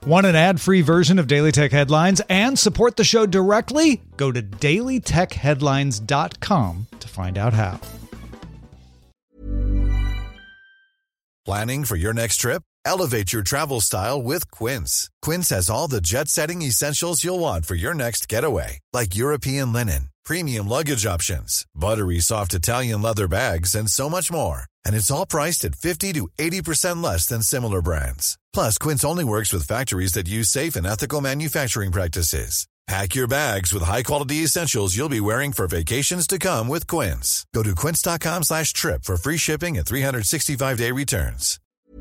Want an ad-free version of Daily Tech Headlines and support the show directly? Go to dailytechheadlines.com to find out how. Planning for your next trip? Elevate your travel style with Quince. Quince has all the jet-setting essentials you'll want for your next getaway, like European linen, premium luggage options, buttery soft Italian leather bags, and so much more. And it's all priced at 50 to 80% less than similar brands. Plus, Quince only works with factories that use safe and ethical manufacturing practices. Pack your bags with high-quality essentials you'll be wearing for vacations to come with Quince. Go to quince.com/trip for free shipping and 365-day returns.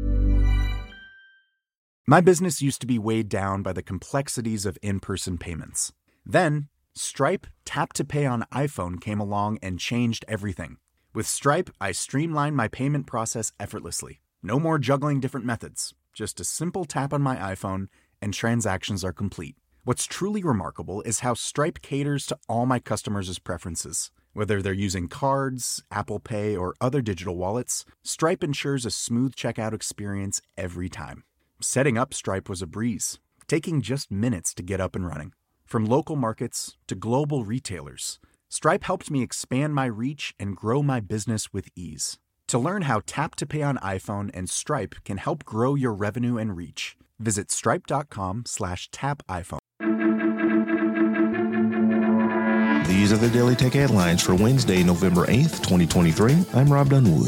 My business used to be weighed down by the complexities of in-person payments. Then, Stripe Tap to Pay on iPhone came along and changed everything. With Stripe, I streamlined my payment process effortlessly. No more juggling different methods. Just a simple tap on my iPhone and transactions are complete. What's truly remarkable is how Stripe caters to all my customers' preferences. Whether they're using cards, Apple Pay, or other digital wallets, Stripe ensures a smooth checkout experience every time. Setting up Stripe was a breeze, taking just minutes to get up and running. From local markets to global retailers, Stripe helped me expand my reach and grow my business with ease. To learn how Tap to Pay on iPhone and Stripe can help grow your revenue and reach, visit stripe.com/tapiphone. These are the Daily Tech Headlines for Wednesday, November 8th, 2023. I'm Rob Dunwood.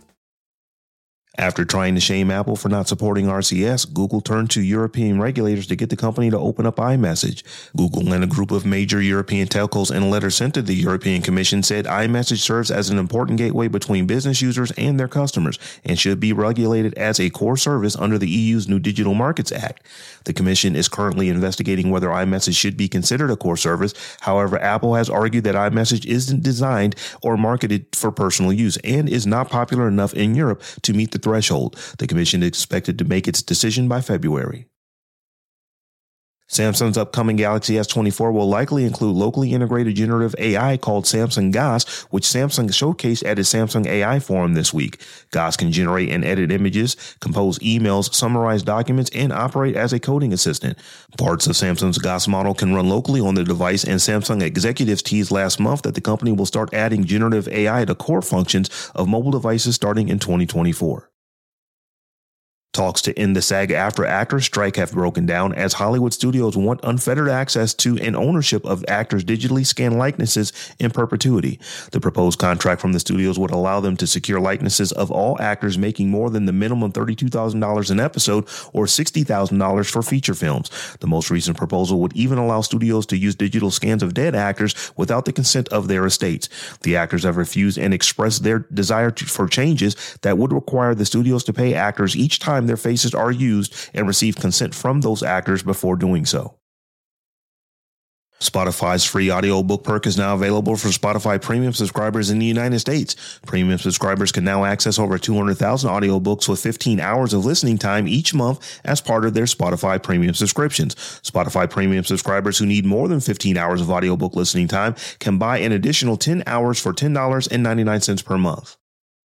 After trying to shame Apple for not supporting RCS, Google turned to European regulators to get the company to open up iMessage. Google and a group of major European telcos in a letter sent to the European Commission said iMessage serves as an important gateway between business users and their customers and should be regulated as a core service under the EU's new Digital Markets Act. The Commission is currently investigating whether iMessage should be considered a core service. However, Apple has argued that iMessage isn't designed or marketed for personal use and is not popular enough in Europe to meet the threshold. The Commission is expected to make its decision by February. Samsung's upcoming Galaxy S24 will likely include locally integrated generative AI called Samsung GAS, which Samsung showcased at its Samsung AI Forum this week. GAS can generate and edit images, compose emails, summarize documents, and operate as a coding assistant. Parts of Samsung's GAS model can run locally on the device, and Samsung executives teased last month that the company will start adding generative AI to core functions of mobile devices starting in 2024. Talks to end the SAG-AFTRA actors strike have broken down as Hollywood studios want unfettered access to and ownership of actors' digitally scanned likenesses in perpetuity. The proposed contract from the studios would allow them to secure likenesses of all actors making more than the minimum $32,000 an episode or $60,000 for feature films. The most recent proposal would even allow studios to use digital scans of dead actors without the consent of their estates. The actors have refused and expressed their desire for changes that would require the studios to pay actors each time their faces are used and receive consent from those actors before doing so. Spotify's free audiobook perk is now available for Spotify Premium subscribers in the United States. Premium subscribers can now access over 200,000 audiobooks with 15 hours of listening time each month as part of their Spotify Premium subscriptions. Spotify Premium subscribers who need more than 15 hours of audiobook listening time can buy an additional 10 hours for $10.99 per month.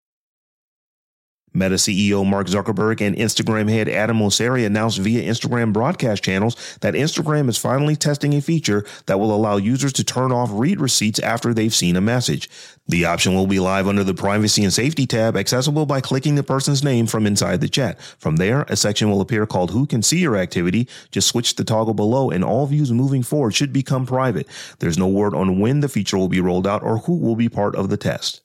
Meta CEO Mark Zuckerberg and Instagram head Adam Mosseri announced via Instagram broadcast channels that Instagram is finally testing a feature that will allow users to turn off read receipts after they've seen a message. The option will be live under the Privacy and Safety tab, accessible by clicking the person's name from inside the chat. From there, a section will appear called Who Can See Your Activity. Just switch the toggle below and all views moving forward should become private. There's no word on when the feature will be rolled out or who will be part of the test.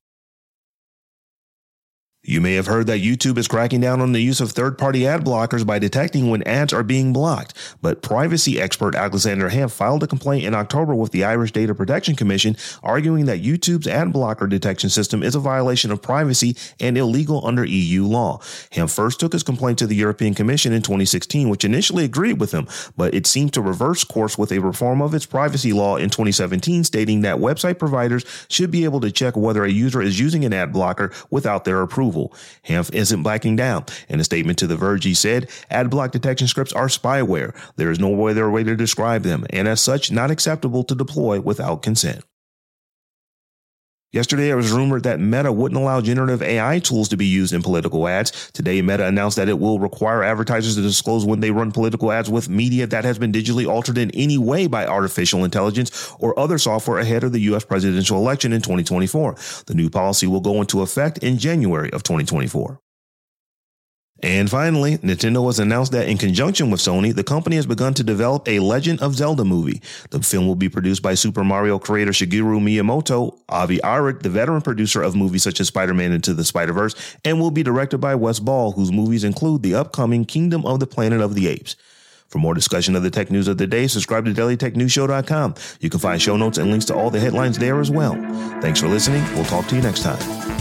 You may have heard that YouTube is cracking down on the use of third-party ad blockers by detecting when ads are being blocked, but privacy expert Alexander Hemp filed a complaint in October with the Irish Data Protection Commission, arguing that YouTube's ad blocker detection system is a violation of privacy and illegal under EU law. Hemp first took his complaint to the European Commission in 2016, which initially agreed with him, but it seemed to reverse course with a reform of its privacy law in 2017, stating that website providers should be able to check whether a user is using an ad blocker without their approval. Hemp isn't backing down. In a statement to The Verge, he said, ad block detection scripts are spyware. There is no other way to describe them, and as such, not acceptable to deploy without consent. Yesterday, it was rumored that Meta wouldn't allow generative AI tools to be used in political ads. Today, Meta announced that it will require advertisers to disclose when they run political ads with media that has been digitally altered in any way by artificial intelligence or other software ahead of the U.S. presidential election in 2024. The new policy will go into effect in January of 2024. And finally, Nintendo has announced that in conjunction with Sony, the company has begun to develop a Legend of Zelda movie. The film will be produced by Super Mario creator Shigeru Miyamoto, Avi Arad, the veteran producer of movies such as Spider-Man Into the Spider-Verse, and will be directed by Wes Ball, whose movies include the upcoming Kingdom of the Planet of the Apes. For more discussion of the tech news of the day, subscribe to dailytechnewsshow.com. You can find show notes and links to all the headlines there as well. Thanks for listening. We'll talk to you next time.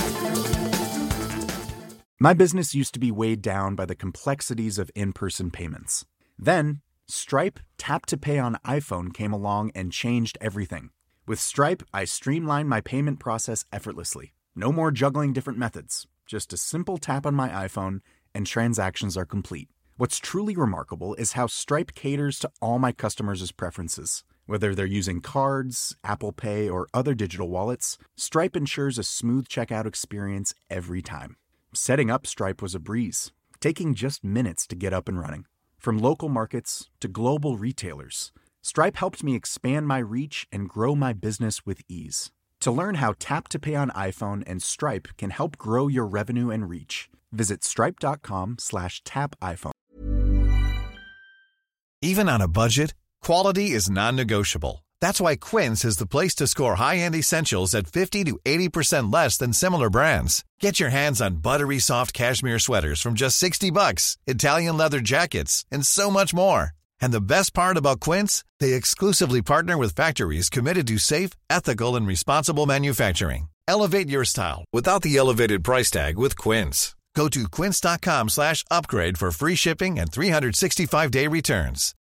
My business used to be weighed down by the complexities of in-person payments. Then, Stripe Tap to Pay on iPhone came along and changed everything. With Stripe, I streamlined my payment process effortlessly. No more juggling different methods. Just a simple tap on my iPhone and transactions are complete. What's truly remarkable is how Stripe caters to all my customers' preferences. Whether they're using cards, Apple Pay, or other digital wallets, Stripe ensures a smooth checkout experience every time. Setting up Stripe was a breeze, taking just minutes to get up and running. From local markets to global retailers, Stripe helped me expand my reach and grow my business with ease. To learn how Tap to Pay on iPhone and Stripe can help grow your revenue and reach, visit stripe.com/tapiphone. Even on a budget, quality is non-negotiable. That's why Quince is the place to score high-end essentials at 50 to 80% less than similar brands. Get your hands on buttery soft cashmere sweaters from just $60, Italian leather jackets, and so much more. And the best part about Quince, they exclusively partner with factories committed to safe, ethical, and responsible manufacturing. Elevate your style without the elevated price tag with Quince. Go to quince.com/upgrade for free shipping and 365-day returns.